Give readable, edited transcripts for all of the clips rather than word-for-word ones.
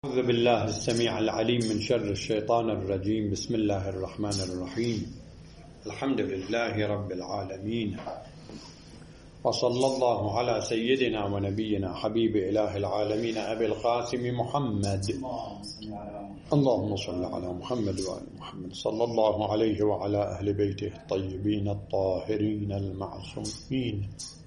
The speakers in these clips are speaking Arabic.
أعوذ بالله السميع العليم من شر الشيطان الرجيم. بسم الله الرحمن الرحيم. الحمد لله رب العالمين، وصلى الله على سيدنا ونبينا حبيب إله العالمين أبي القاسم محمد. اللهم صل على محمد وآل محمد صلى الله عليه وعلى أهل بيته الطيبين الطاهرين المعصومين،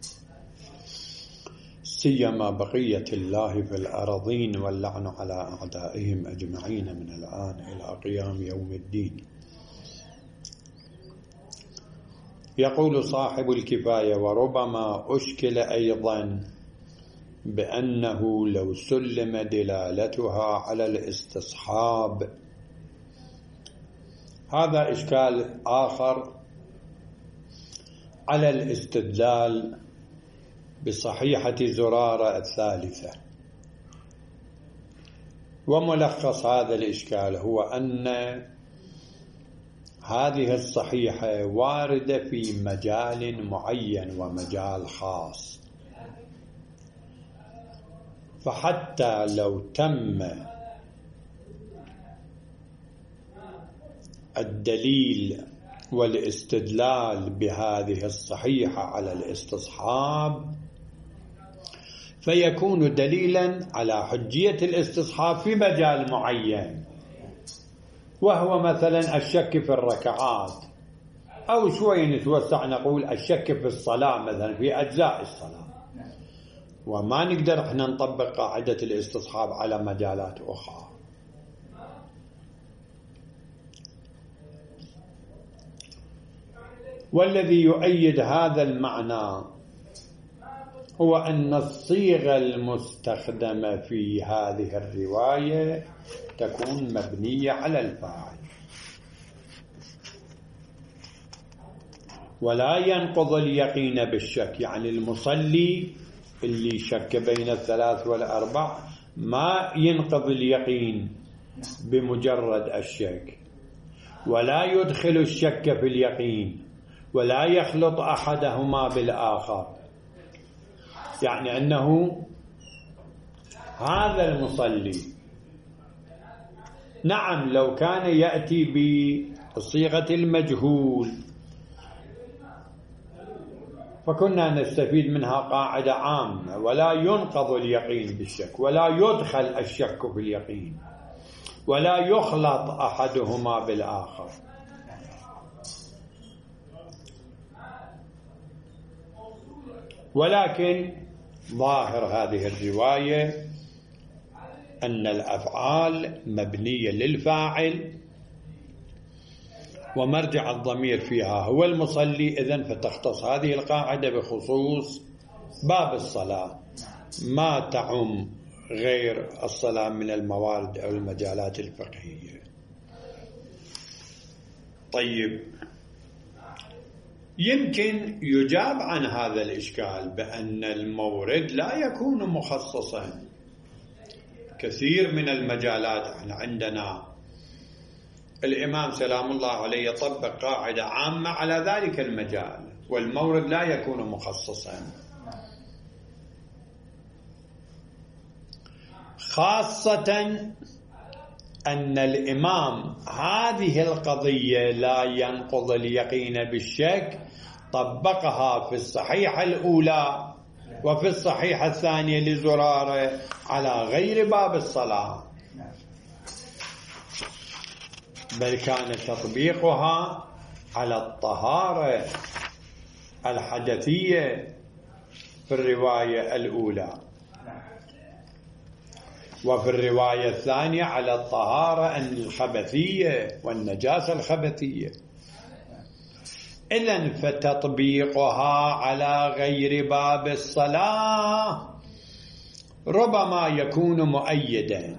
سيما بقية الله في الأرضين، واللعن على أعدائهم أجمعين من الآن إلى قيام يوم الدين. يقول صاحب الكفاية: وربما أشكل أيضا بأنه لو سلم دلالتها على الاستصحاب. هذا إشكال آخر على الاستدلال بصحيحة زرارة الثالثة. وملخص هذا الإشكال هو أن هذه الصحيحة واردة في مجال معين ومجال خاص، فحتى لو تم الدليل والاستدلال بهذه الصحيحة على الاستصحاب، فيكون دليلا على حجية الاستصحاب في مجال معين، وهو مثلا الشك في الركعات، أو شوي نتوسع نقول الشك في الصلاة مثلا في أجزاء الصلاة. وما نقدر احنا نطبق قاعدة الاستصحاب على مجالات أخرى. والذي يؤيد هذا المعنى هو أن الصيغة المستخدمة في هذه الرواية تكون مبنية على الفاعل، ولا ينقض اليقين بالشك. يعني المصلي اللي شك بين الثلاث والأربع ما ينقض اليقين بمجرد الشك، ولا يدخل الشك في اليقين، ولا يخلط أحدهما بالآخر. يعني أنه هذا المصلي نعم لو كان يأتي بصيغة المجهول فكنا نستفيد منها قاعدة عامة: ولا ينقض اليقين بالشك، ولا يدخل الشك في اليقين، ولا يخلط أحدهما بالآخر. ولكن ظاهر هذه الرواية أن الأفعال مبنية للفاعل، ومرجع الضمير فيها هو المصلي. إذن فتختص هذه القاعدة بخصوص باب الصلاة، ما تعم غير الصلاة من الموارد أو المجالات الفقهية. طيب، يمكن يجاب عن هذا الإشكال بأن المورد لا يكون مخصصا. كثير من المجالات احنا عندنا الإمام سلام الله عليه يطبق قاعدة عامة على ذلك المجال، والمورد لا يكون مخصصا. خاصة أن الإمام هذه القضية لا ينقض اليقين بالشك طبقها في الصحيحة الأولى وفي الصحيحة الثانية لزرارة على غير باب الصلاة، بل كان تطبيقها على الطهارة الحدثية في الرواية الأولى، وفي الرواية الثانية على الطهارة الخبثية والنجاسة الخبثية. إذن فتطبيقها على غير باب الصلاة ربما يكون مؤيدا،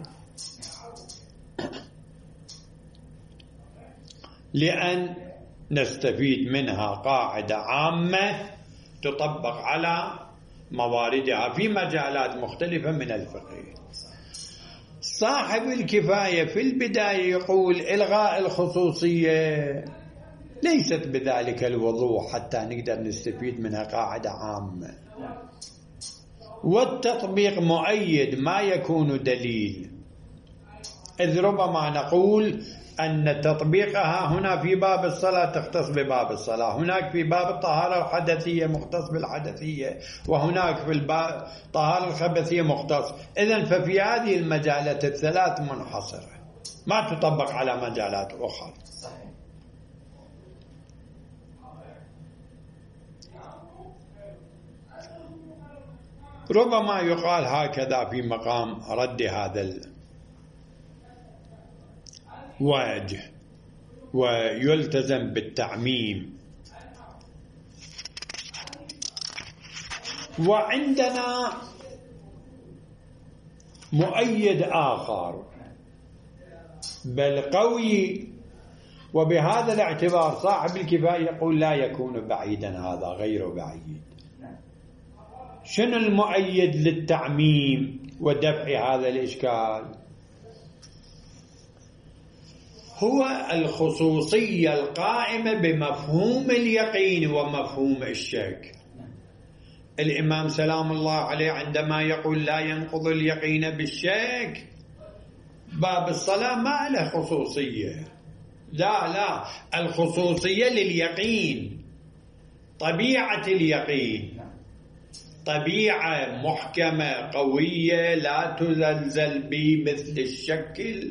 لأن نستفيد منها قاعدة عامة تطبق على مواردها في مجالات مختلفة من الفقه. صاحب الكفاية في البداية يقول إلغاء الخصوصية ليست بذلك الوضوح حتى نقدر نستفيد منها قاعدة عامة، والتطبيق مؤيد ما يكون دليل. إذ ربما نقول أن تطبيقها هنا في باب الصلاة تختص بباب الصلاة، هناك في باب الطهارة الحدثية مختص بالحدثية، وهناك في الباب الطهارة الخبثية مختص. إذن ففي هذه المجالات الثلاث منحصرة، ما تطبق على مجالات أخرى. ربما يقال هكذا في مقام رد هذا الوجه، ويلتزم بالتعميم. وعندنا مؤيد آخر بل قوي، وبهذا الاعتبار صاحب الكفاية يقول لا يكون بعيدا، هذا غير بعيد. شنو المؤيد للتعميم ودفع هذا الإشكال؟ هو الخصوصية القائمة بمفهوم اليقين ومفهوم الشك. الإمام سلام الله عليه عندما يقول لا ينقض اليقين بالشك، باب الصلاة ما له خصوصية، لا، الخصوصية لليقين، طبيعة اليقين طبيعة محكمة قوية لا تزلزل بمثل الشكل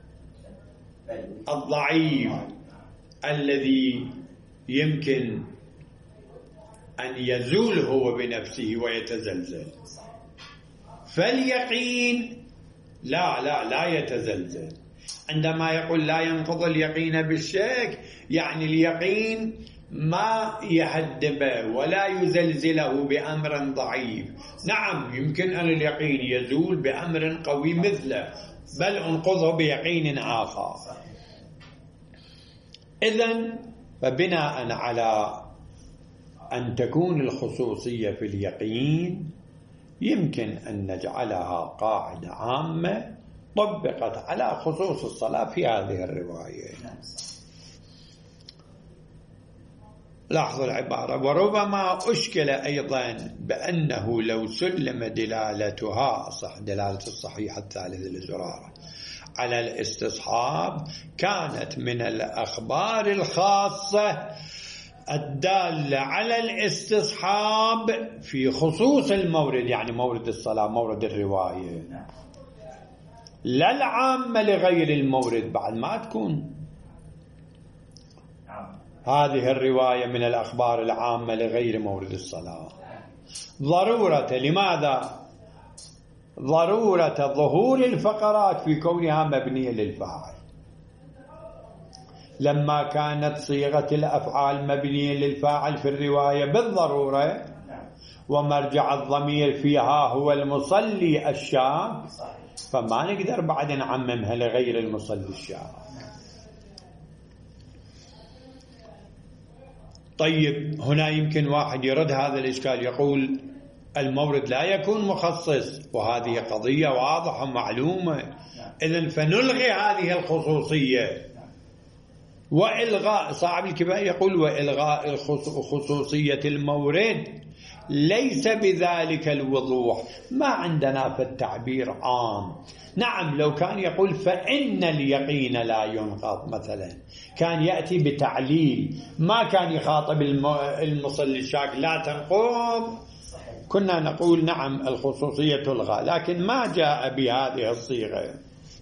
الضعيف الذي يمكن أن يزول هو بنفسه ويتزلزل. فاليقين لا يتزلزل. عندما يقول لا ينقض اليقين بالشك، يعني اليقين ما يهدبه ولا يزلزله بأمر ضعيف. نعم يمكن أن اليقين يزول بأمر قوي مثله، بل انقضه بيقين آخر. إذن فبناء على أن تكون الخصوصية في اليقين يمكن أن نجعلها قاعدة عامة طبقت على خصوص الصلاة في هذه الرواية. لاحظوا العبارة. وربما أشكل أيضا بأنه لو سلم دلالتها، صح، دلالة الصحيحة الثالثة لزرارة، على الاستصحاب، كانت من الأخبار الخاصة الدالة على الاستصحاب في خصوص المورد، يعني مورد الصلاة، مورد الرواية، لا العامة لغير المورد. بعد ما تكون هذه الرواية من الأخبار العامة لغير مورد الصلاة. ضرورة، لماذا؟ ضرورة ظهور الفقرات في كونها مبنية للفاعل. لما كانت صيغة الأفعال مبنية للفاعل في الرواية بالضرورة، ومرجع الضمير فيها هو المصلي الشاك، فما نقدر بعد نعممها لغير المصلي الشاك. طيب هنا يمكن واحد يرد هذا الإشكال، يقول المورد لا يكون مخصص، وهذه قضية واضحة معلومة. إذن فنلغي هذه الخصوصية وإلغاء، صاحب الكفاية يقول وإلغاء خصوصية المورد ليس بذلك الوضوح. ما عندنا في التعبير عام. نعم لو كان يقول فإن اليقين لا ينقض مثلا، كان يأتي بتعليل، ما كان يخاطب المصلي الشاك لا تنقض، كنا نقول نعم الخصوصية تلغى، لكن ما جاء بهذه الصيغة.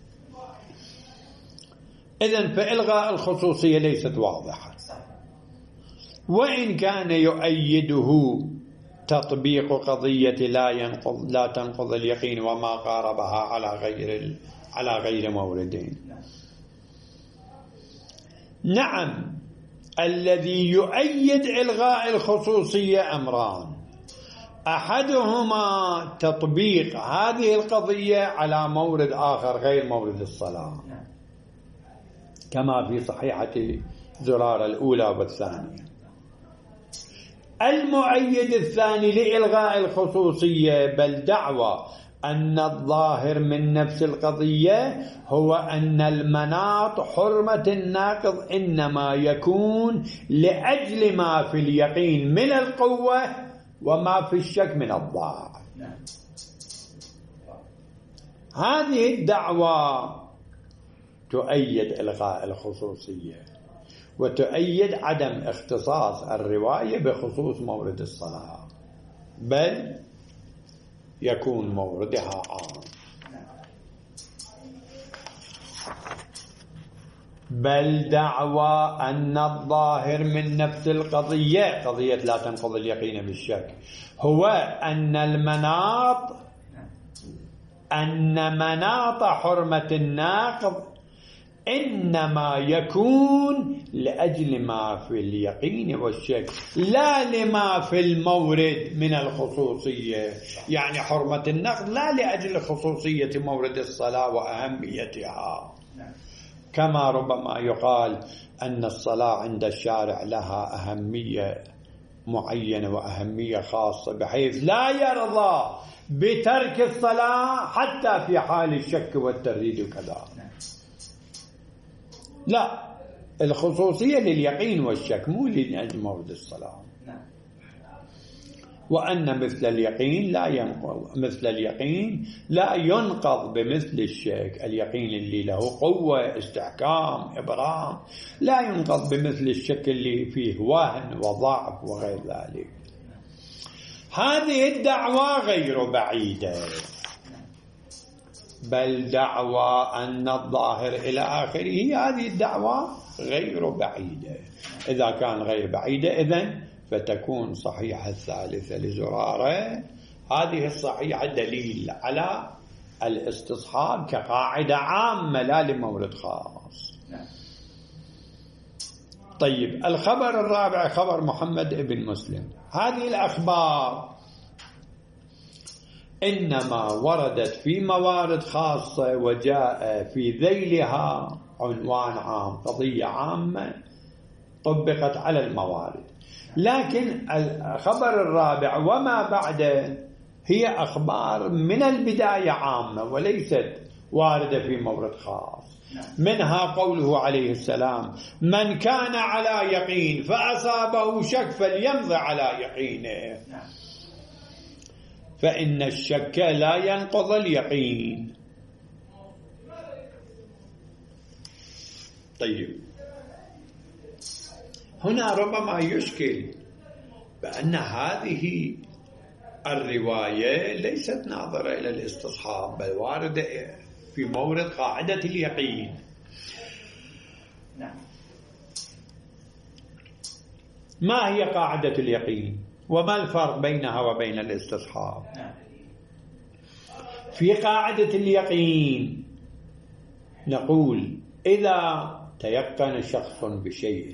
إذن فإلغاء الخصوصية ليست واضحة، وإن كان يؤيده تطبيق قضية لا تنقض اليقين وما قاربها على غير موردين. نعم الذي يؤيد إلغاء الخصوصية أمران، أحدهما تطبيق هذه القضية على مورد آخر غير مورد الصلاة، كما في صحيحة زرارة الأولى والثانية. المؤيد الثاني لإلغاء الخصوصية بل دعوى أن الظاهر من نفس القضية هو أن المناط حرمة الناقض إنما يكون لأجل ما في اليقين من القوة وما في الشك من الضعف. هذه الدعوة تؤيد إلغاء الخصوصية وتؤيد عدم اختصاص الرواية بخصوص مورد الصلاة، بل يكون موردها عام. بل دعوى أن الظاهر من نفس القضية، قضية لا تنقض اليقين بالشك، هو أن مناط حرمة الناقض إنما يكون لأجل ما في اليقين والشك لا لما في المورد من الخصوصية. يعني حرمة النقض لا لأجل خصوصية مورد الصلاة وأهميتها، كما ربما يقال أن الصلاة عند الشارع لها أهمية معينة وأهمية خاصة بحيث لا يرضى بترك الصلاة حتى في حال الشك والترديد وكذا. لا، الخصوصية لليقين والشك مو لأجل مورد الصلاة. وأن مثل اليقين لا ينقض بمثل الشك. اليقين اللي له قوة استحكام إبرام لا ينقض بمثل الشك اللي فيه وهن وضعف وغير ذلك. هذه الدعوة غير بعيدة، بل دعوى أن الظاهر إلى آخره، هذه الدعوة غير بعيدة. إذا كان غير بعيدة إذن فتكون صحيحة الثالثة لزرارة. هذه الصحيحة دليل على الاستصحاب كقاعدة عامة لا لمورد خاص. طيب، الخبر الرابع خبر محمد بن مسلم. هذه الأخبار إنما وردت في موارد خاصة وجاء في ذيلها عنوان عام، قضية عامة طبقت على الموارد. لكن الخبر الرابع وما بعده هي أخبار من البداية عامة وليست واردة في مورد خاص. منها قوله عليه السلام: من كان على يقين فأصابه شك فليمضي على يقينه، فإن الشك لا ينقض اليقين. طيب، هنا ربما يشكل بأن هذه الرواية ليست ناظرة إلى الاستصحاب بل واردة في مورد قاعدة اليقين. ما هي قاعدة اليقين وما الفرق بينها وبين الاستصحاب؟ في قاعدة اليقين نقول إذا تيقن شخص بشيء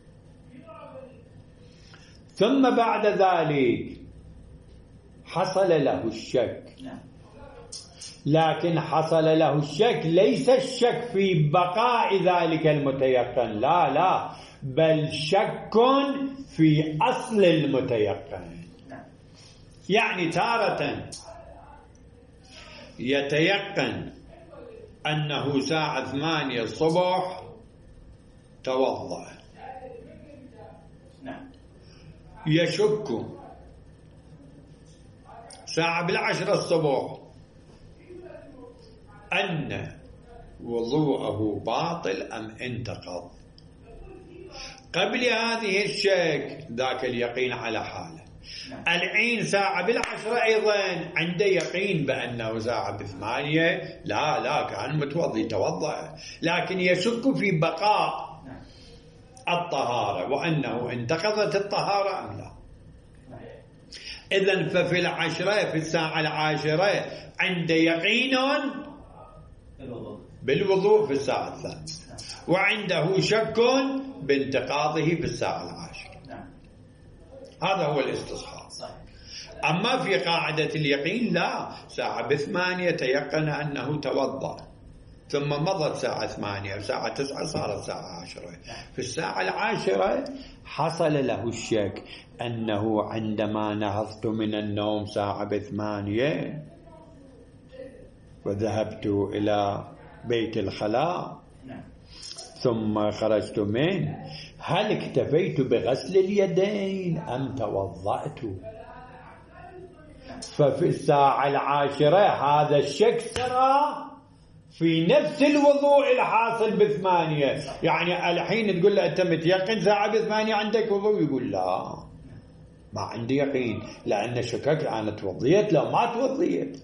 ثم بعد ذلك حصل له الشك، لكن حصل له الشك ليس الشك في بقاء ذلك المتيقن، لا، بل شك في أصل المتيقن. يعني تارة يتيقن أنه ساعة 8 الصبح توضأ، يشك ساعة 10 الصبح أن وضوءه باطل أم انتقض. قبل هذه الشك ذاك اليقين على حاله. العين ساعة 10 أيضا عنده يقين بأنه ساعة 8 لا كان متوضي توضأ، لكن يشك في بقاء الطهارة وأنه انتقضت الطهارة أم لا. إذن ففي 10 في الساعة 10 عنده يقين بالوضوء في الساعة 3 وعنده شك بانتقاضه في الساعة 10. هذا هو الاستصحاب. أما في قاعدة اليقين لا، ساعة 8 تيقن أنه توضأ، ثم مضت ساعة 8 وساعة 9 صارت ساعة 10. في الساعة 10 حصل له الشك أنه عندما نهضت من النوم ساعة 8 وذهبت إلى بيت الخلاء ثم خرجت منه، هل اكتفيت بغسل اليدين أم توضأت؟ ففي الساعة 10 هذا الشك سرى في نفس الوضوء الحاصل ب8. يعني الحين تقول له أنت متيقن ساعة ب8 عندك وضوء؟ يقول لا ما عندي يقين، لأن شكك أنا توضيت لو ما توضيت.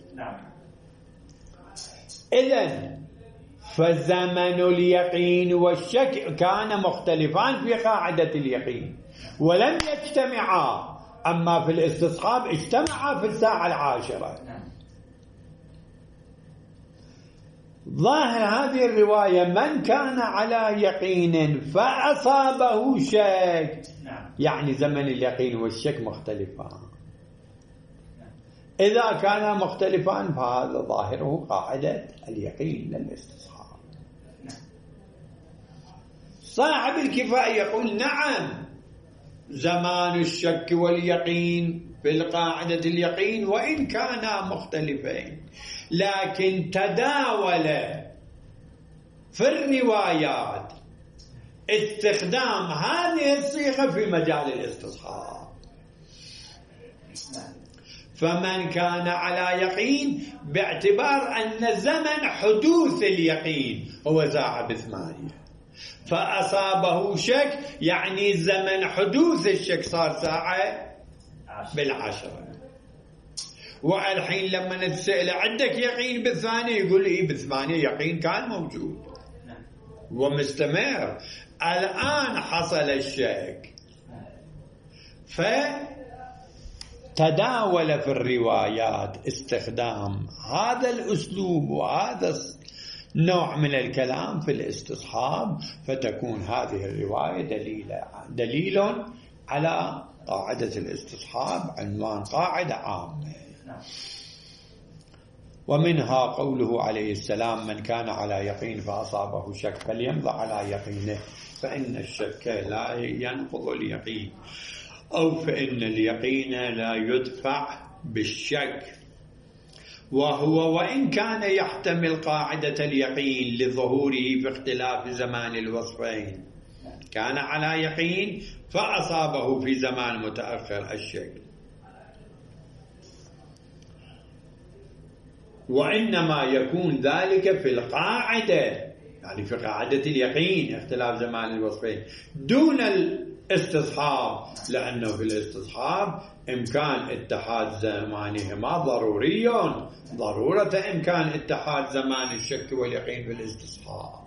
إذن فزمن اليقين والشك كان مختلفان في قاعدة اليقين ولم يجتمعا، أما في الاستصحاب اجتمعا في الساعة 10. ظاهر هذه الرواية من كان على يقين فأصابه شك، يعني زمن اليقين والشك مختلفان. إذا كانا مختلفان فهذا ظاهره قاعدة اليقين للاستصحاب. صاحب الكفاية يقول نعم زمان الشك واليقين في القاعدة اليقين وإن كانا مختلفين، لكن تداول في الروايات استخدام هذه الصيغة في مجال الاستصحاب. فمن كان على يقين باعتبار أن زمن حدوث اليقين هو ساعة ب8، فأصابه شك يعني زمن حدوث الشك صار ساعة ب10. والحين لما نتسأل عندك يقين ب8 يقول لي ب8 يقين كان موجود ومستمر، الآن حصل الشك. فتداول في الروايات استخدام هذا الأسلوب وهذا نوع من الكلام في الاستصحاب، فتكون هذه الرواية دليل على قاعدة الاستصحاب، عنوان قاعدة عامة. ومنها قوله عليه السلام من كان على يقين فأصابه شك فليمضى على يقينه فإن الشك لا ينقض اليقين، أو فإن اليقين لا يدفع بالشك. وهو وإن كان يحتمل قاعدة اليقين لظهوره في اختلاف زمان الوصفين، كان على يقين فأصابه في زمان متأخر الشك، وإنما يكون ذلك في القاعدة، يعني في قاعدة اليقين اختلاف زمان الوصفين دون الاستصحاب، لأنه في الاستصحاب إمكان اتحاد زمانهما ضروري، ضرورة إمكان اتحاد زمان الشك واليقين في الاستصحاب،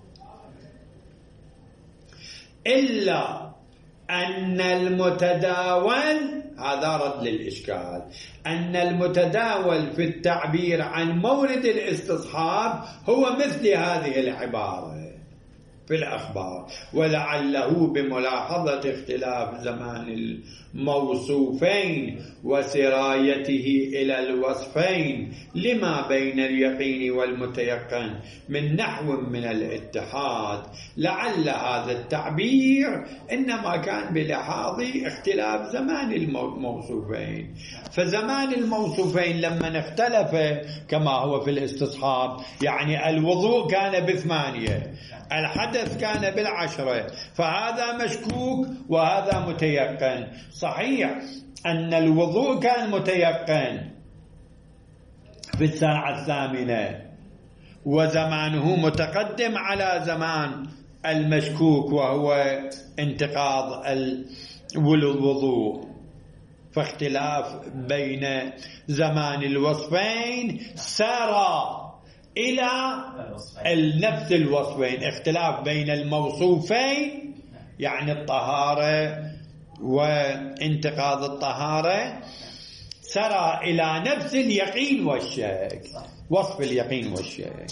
إلا أن المتداول، هذا رد للإشكال، أن المتداول في التعبير عن مورد الاستصحاب هو مثل هذه العبارة في الأخبار، ولعله بملاحظة اختلاف زمان الموصوفين وسرايته إلى الوصفين لما بين اليقين والمتيقن من نحو من الاتحاد، لعل هذا التعبير إنما كان بلحاظ اختلاف زمان الموصوفين. فزمان الموصوفين لما اختلف كما هو في الاستصحاب، يعني الوضوء كان ب8، الحدث كان ب10، فهذا مشكوك وهذا متيقن. صحيح أن الوضوء كان متيقن في الساعة 8 وزمانه متقدم على زمان المشكوك وهو انتقاض الوضوء، فاختلاف بين زمان الوصفين سار إلى نفس الوصفين، اختلاف بين الموصوفين يعني الطهارة وانتقاض الطهارة سرى إلى نفس اليقين والشك، وصف اليقين والشك.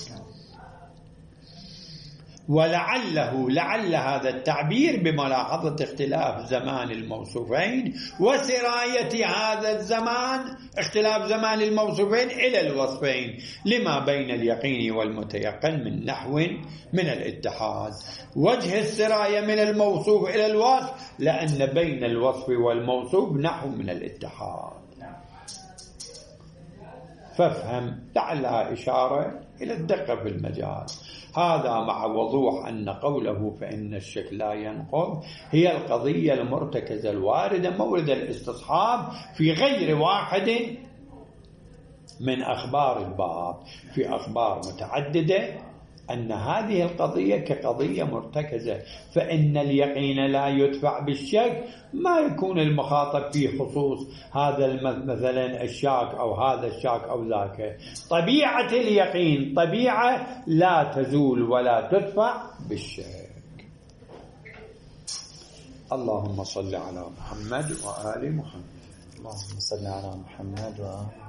لعل هذا التعبير بملاحظة اختلاف زمان الموصوفين وسراية هذا الزمان، اختلاف زمان الموصوفين إلى الوصفين لما بين اليقين والمتيقن من نحو من الاتحاد. وجه السراية من الموصوف إلى الوصف لأن بين الوصف والموصوف نحو من الاتحاد. فافهم لعلها إشارة إلى الدقة في المجال. هذا مع وضوح أن قوله فإن الشك لا ينقض هي القضية المرتكزة الواردة مورد الاستصحاب في غير واحد من أخبار الباب، في أخبار متعددة أن هذه القضية كقضية مرتكزة، فإن اليقين لا يدفع بالشك، ما يكون المخاطب في خصوص هذا مثلا الشاك أو هذا الشاك أو ذاك. طبيعة اليقين طبيعة لا تزول ولا تدفع بالشك. اللهم صل على محمد وآل محمد. اللهم صل على محمد وآل